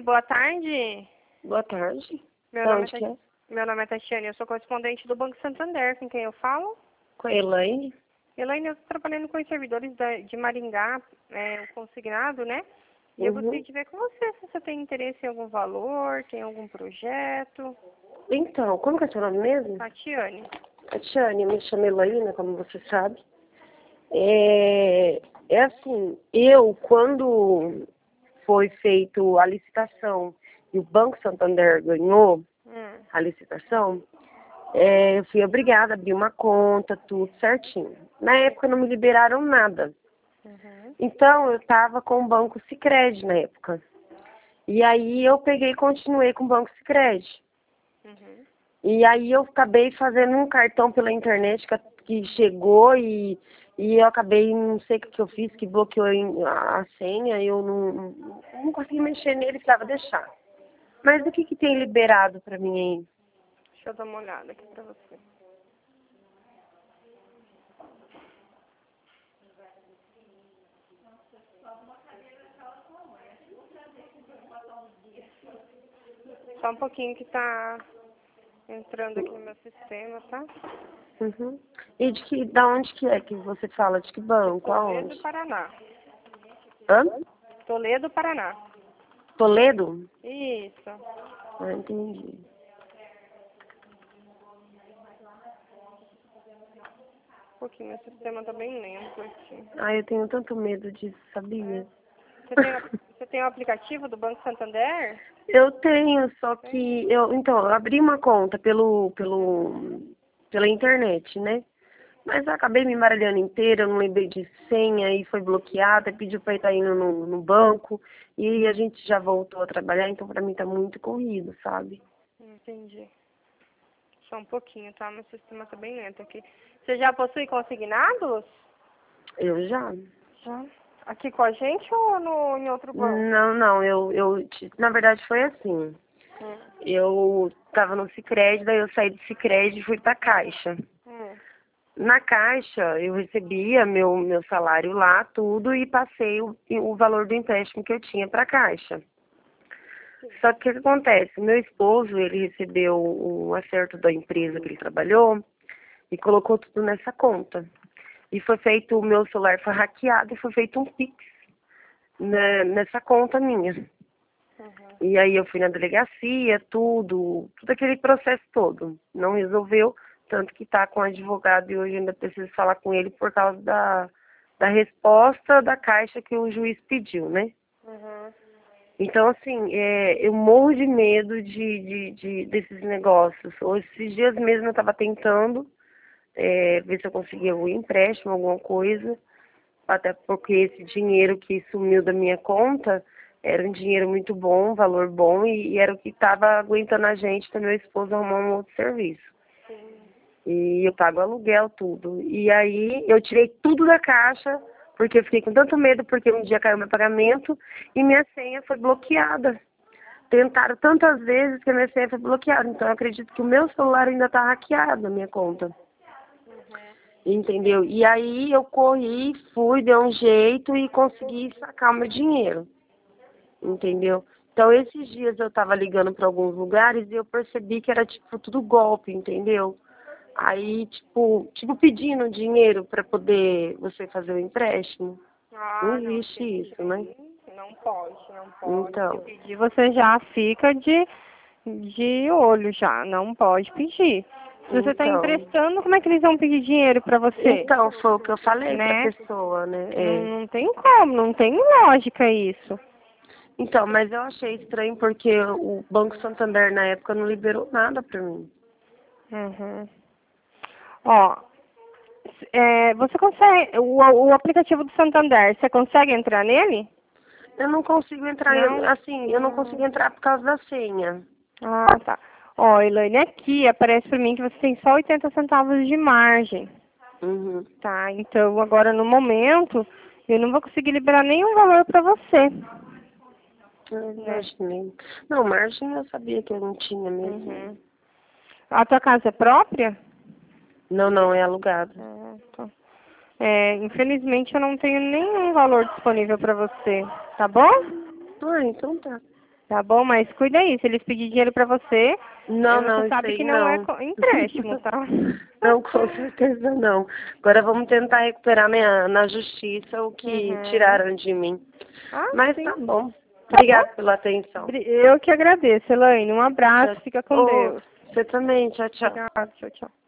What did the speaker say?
Oi, boa tarde. Boa tarde. Meu Da nome onde que é? Meu nome é Tatiane, eu sou correspondente do Banco Santander, com quem eu falo. Com a Elaine? Elaine, eu estou trabalhando com os servidores de Maringá, o consignado, né? E eu gostaria de ver com você se você tem interesse em algum valor, tem algum projeto. Então, como que é seu nome mesmo? Tatiane. Tatiane, eu me chamo Elaine, como você sabe. É assim, quando foi feito a licitação e o Banco Santander ganhou a licitação, eu fui obrigada a abrir uma conta, tudo certinho. Na época não me liberaram nada. Então, eu estava com o Banco Sicredi na época. E aí eu peguei e continuei com o Banco Sicredi. E aí eu acabei fazendo um cartão pela internet que chegou e eu acabei, não sei o que eu fiz, que bloqueou a senha, eu não consegui mexer nele, precisava deixar. Mas o que tem liberado pra mim aí? Deixa eu dar uma olhada aqui pra você. Só um pouquinho que tá entrando aqui no meu sistema, tá? Uhum. E da onde que é que você fala? De que banco? Toledo, Aonde? Paraná. Hã? Toledo, Paraná. Toledo? Isso. Ah, entendi. Um pouquinho, meu sistema tá bem lento aqui. Ah, eu tenho tanto medo disso, sabia? Você tem o aplicativo do Banco Santander? Eu tenho, só que eu abri uma conta pela internet, né? Mas eu acabei me embaralhando inteira, eu não lembrei de senha e foi bloqueada, pediu para estar indo no banco e a gente já voltou a trabalhar, então para mim tá muito corrido, sabe? Entendi. Só um pouquinho, tá? Meu sistema tá bem lento aqui. Você já possui consignados? Eu já. Já. Aqui com a gente ou em outro banco? Não, na verdade foi assim. Eu tava no Sicredi, daí eu saí do Sicredi e fui pra Caixa. Na Caixa, eu recebia meu salário lá, tudo, e passei o valor do empréstimo que eu tinha para a Caixa. Só que o que acontece? Meu esposo, ele recebeu o acerto da empresa que ele trabalhou e colocou tudo nessa conta. E o meu celular foi hackeado e foi feito um Pix nessa conta minha. E aí eu fui na delegacia, tudo aquele processo todo. Não resolveu, tanto que está com o advogado e hoje ainda preciso falar com ele por causa da resposta da Caixa que o juiz pediu, né? Então, assim, eu morro de medo desses negócios. Hoje, esses dias mesmo eu estava tentando ver se eu conseguia um empréstimo, alguma coisa, até porque esse dinheiro que sumiu da minha conta era um dinheiro muito bom, um valor bom, e era o que estava aguentando a gente, para meu esposo arrumar um outro serviço. E eu pago aluguel, tudo. E aí eu tirei tudo da Caixa, porque eu fiquei com tanto medo, porque um dia caiu meu pagamento e minha senha foi bloqueada. Tentaram tantas vezes que a minha senha foi bloqueada. Então eu acredito que o meu celular ainda está hackeado, a minha conta. Entendeu? E aí eu corri, fui, dei um jeito e consegui sacar o meu dinheiro. Entendeu? Então esses dias eu estava ligando para alguns lugares e eu percebi que era tipo tudo golpe, entendeu? Aí, tipo pedindo dinheiro para poder você fazer o empréstimo. Não existe isso, né? Não pode. Então, Se pedir, você já fica de olho já. Não pode pedir. Se você está emprestando, como é que eles vão pedir dinheiro para você? então, foi o que eu falei pra Né? pessoa, né? Não tem como, não tem lógica isso. Então, mas eu achei estranho porque o Banco Santander na época não liberou nada pra mim. Ó, você consegue, o aplicativo do Santander, você consegue entrar nele? Eu não consigo entrar, Não? eu não consigo entrar por causa da senha. Ah, tá. Ó, Elaine, aqui aparece pra mim que você tem só 80 centavos de margem. Uhum. Tá, então agora no momento eu não vou conseguir liberar nenhum valor pra você. Imaginei. Não, margem eu sabia que eu não tinha mesmo. A tua casa é própria? Não, é alugado. Tá. Infelizmente eu não tenho nenhum valor disponível pra você, tá bom? Ah, então tá. Tá bom, mas cuida aí. Se eles pedirem dinheiro pra você, Não, você sabe que não é empréstimo, tá? Não, com certeza não. Agora vamos tentar recuperar na justiça o que tiraram de mim. Mas sim. tá bom. Tá Obrigada bom? pela atenção. Eu que agradeço, Elaine. Um abraço, fica com Deus. Você também, tchau, tchau. Obrigada, tchau, tchau.